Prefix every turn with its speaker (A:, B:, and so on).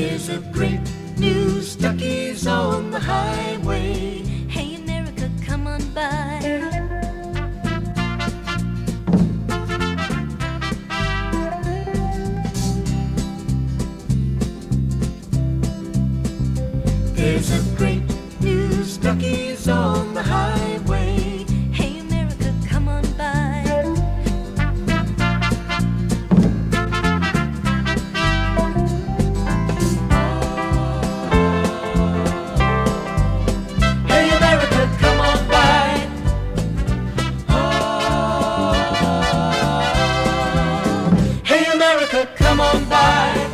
A: There's a great new Stuckey's on the highway.
B: Hey America, come on by.
A: There's a great new Stuckey's on the highway.
B: Hey America, come on by.
A: Hey America, come on by. Hey America, come on by.